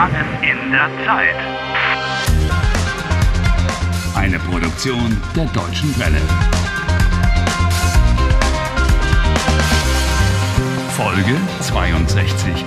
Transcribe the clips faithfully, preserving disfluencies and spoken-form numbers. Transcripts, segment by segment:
Gefangen in der Zeit. Eine Produktion der Deutschen Welle. Folge zweiundsechzig.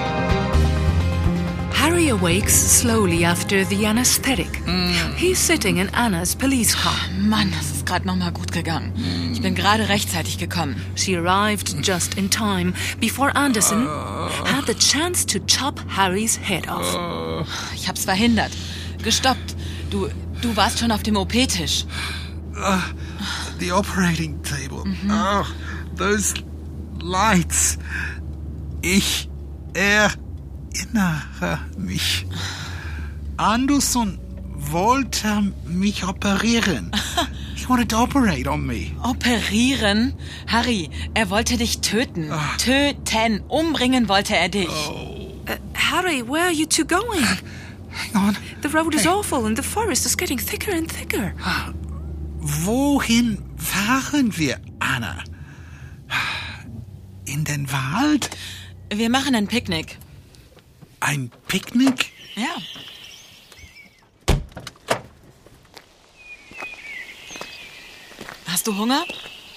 Harry awakes slowly after the anesthetic. Mm. He's sitting in Anna's police car. Oh Mann, das ist gerade noch mal gut gegangen. Ich bin gerade rechtzeitig gekommen. She arrived just in time before Anderson uh. had the chance to chop Harrys head off. Uh. Ich hab's verhindert. Gestoppt. Du, du warst schon auf dem O P-Tisch. Uh, the operating table. Mm-hmm. Oh, those lights. Ich, er... erinnere mich. Anderson wollte mich operieren. He wanted to operate on me. Operieren? Harry, er wollte dich töten. Oh. Töten. Umbringen wollte er dich. Oh. Uh, Harry, where are you two going? Hang on. The road is hey. awful and the forest is getting thicker and thicker. Wohin fahren wir, Anna? In den Wald? Wir machen ein Picknick. Ein Picknick? Ja. Hast du Hunger?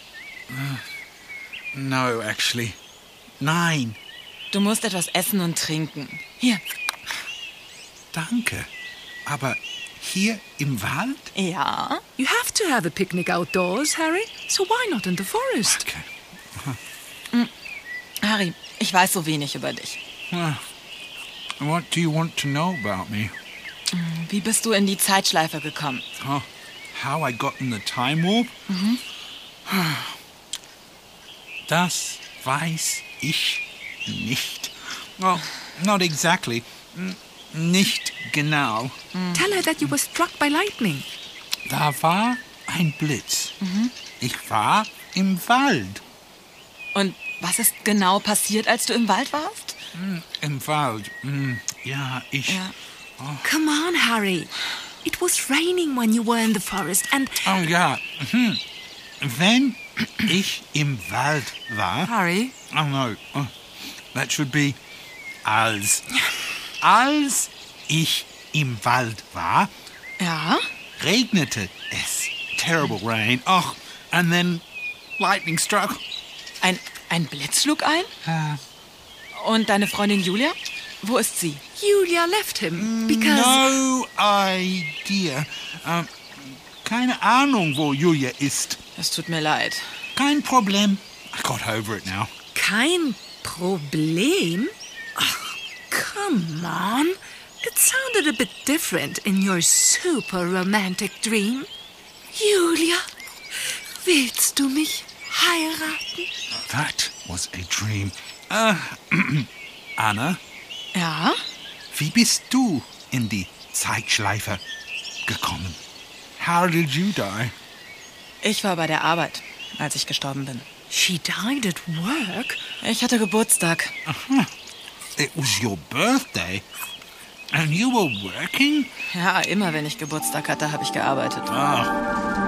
Uh, no, actually. Nein. Du musst etwas essen und trinken. Hier. Danke. Aber hier im Wald? Ja. You have to have a picnic outdoors, Harry. So why not in the forest? Okay. Uh-huh. Harry, ich weiß so wenig über dich. Uh. What do you want to know about me? Wie bist du in die Zeitschleife gekommen? Oh, how I got in the time warp? Mhm. Das weiß ich nicht. Well, not exactly. Nicht genau. Tell her that you were struck by lightning. Da war ein Blitz. Mhm. Ich war im Wald. Und was ist genau passiert, als du im Wald warst? Mm, Im Wald. Mm, ja, ich... Ja. Oh. Come on, Harry. It was raining when you were in the forest and... Oh ja. Hm. Wenn ich im Wald war... Harry? Oh no. Oh, that should be als. Als ich im Wald war... Ja? Regnete es. Terrible rain. Oh, and then lightning struck. Ein, ein Blitz schlug ein? Uh, Und deine Freundin Julia? Wo ist sie? Julia left him because... No idea. Uh, keine Ahnung, wo Julia ist. Es tut mir leid. Kein Problem. I got over it now. Kein Problem? Oh, come on. It sounded a bit different in your super romantic dream. Julia, willst du mich heiraten? That was a dream. Uh, Anna? Ja? Wie bist du in die Zeitschleife gekommen? How did you die? Ich war bei der Arbeit, als ich gestorben bin. She died at work? Ich hatte Geburtstag. Uh-huh. It was your birthday? And you were working? Ja, immer wenn ich Geburtstag hatte, habe ich gearbeitet. Oh.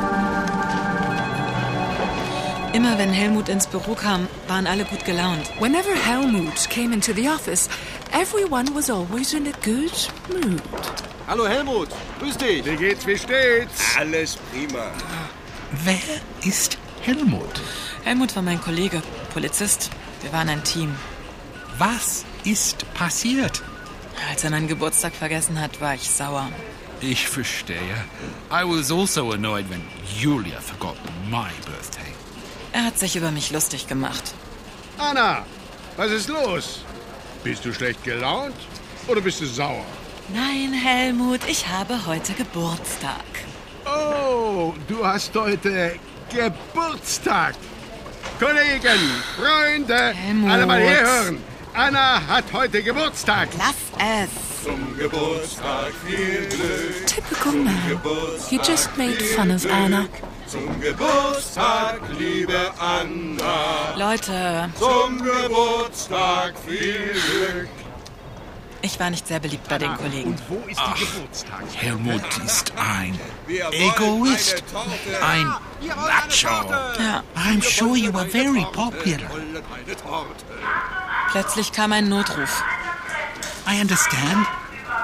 Immer wenn Helmut ins Büro kam, waren alle gut gelaunt. Whenever Helmut came into the office, everyone was always in a good mood. Hallo Helmut, grüß dich. Wie geht's, wie steht's? Alles prima. Wer ist Helmut? Helmut war mein Kollege, Polizist. Wir waren ein Team. Was ist passiert? Als er meinen Geburtstag vergessen hat, war ich sauer. Ich verstehe. I was also annoyed when Julia forgot my birthday. Er hat sich über mich lustig gemacht. Anna, was ist los? Bist du schlecht gelaunt oder bist du sauer? Nein, Helmut, ich habe heute Geburtstag. Oh, du hast heute Geburtstag. Kollegen, Freunde, Helmut. alle mal herhören. Anna hat heute Geburtstag. Lass es. Zum Geburtstag viel Glück. Typical man. You just made fun of Anna. Zum Geburtstag, liebe Anna. Leute, Zum Geburtstag viel Glück. ich war nicht sehr beliebt bei den Kollegen. Und wo ist die Geburtstagstorte? Helmut ist ein Wir wollen Egoist, eine Torte. ein Ihr wollt eine Macho. Torte. Ja, I'm sure you were very popular. Wollen eine Torte. plötzlich kam ein Notruf. I understand.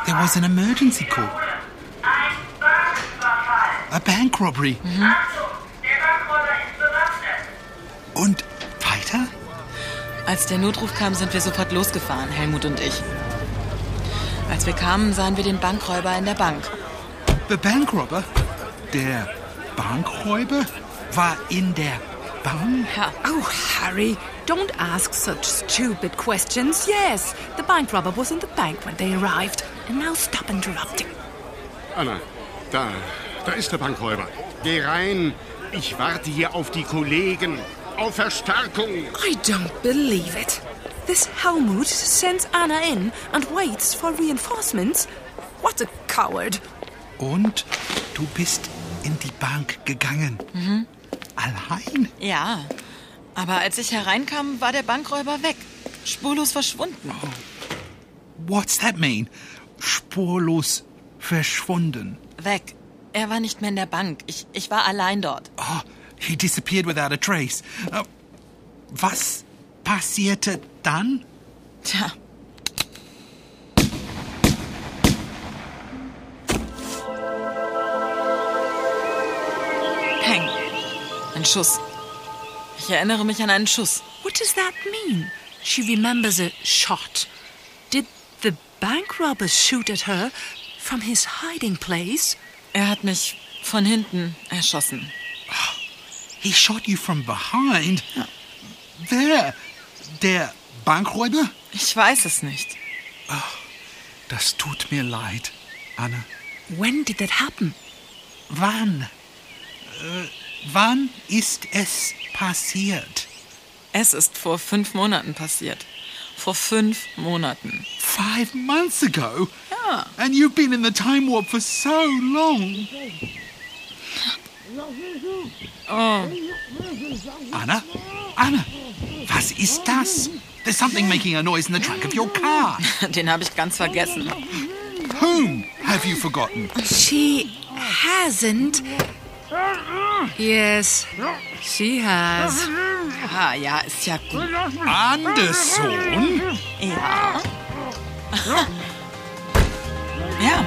there was an emergency call. Ein Banküberfall. A bank robbery. Achtung, der Bankräuber ist bewaffnet. Und weiter? Als der Notruf kam, sind wir sofort losgefahren, Helmut und ich. Als wir kamen, sahen wir den Bankräuber in der Bank. The bank robber? Der Bankräuber war in der Bank? Ja. Oh, Harry, don't ask such stupid questions. Yes, the bank robber was in the bank when they arrived. And now stop interrupting. Anna, da, da ist der Bankräuber. Geh rein. Ich warte hier auf die Kollegen. Auf Verstärkung. I don't believe it. This Helmut sends Anna in and waits for reinforcements. What a coward. Und du bist in die Bank gegangen? Mhm. Allein? Ja, aber als ich hereinkam, war der Bankräuber weg. Spurlos verschwunden. Oh. What's that mean? Spurlos verschwunden. Weg. Er war nicht mehr in der Bank. Ich, ich war allein dort. Oh, he disappeared without a trace. Uh, was passierte dann? Tja. Peng. Ein Schuss. Ich erinnere mich an einen Schuss. What does that mean? She remembers a shot. Did the bank robber shoot at her from his hiding place? Er hat mich von hinten erschossen. He shot you from behind? Wer? Der Bankräuber? Ich weiß es nicht. Oh, das tut mir leid, Anna. When did that happen? Wann? Äh, wann ist es passiert? Es ist vor fünf Monaten passiert. Vor fünf Monaten. Five months ago? Ja. And you've been in the time warp for so long. Oh. Anna? Anna? Was ist das? There's something making a noise in the trunk of your car. Den habe ich ganz vergessen. Whom have you forgotten? She hasn't. Yes, she has. Ah, ja, ist ja gut. Anderson? Ja. Ja.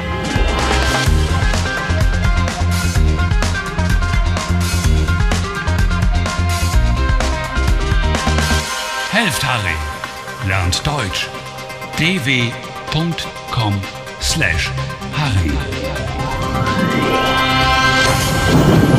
Helft Harry. Lernt Deutsch. d w punkt com slash Harry.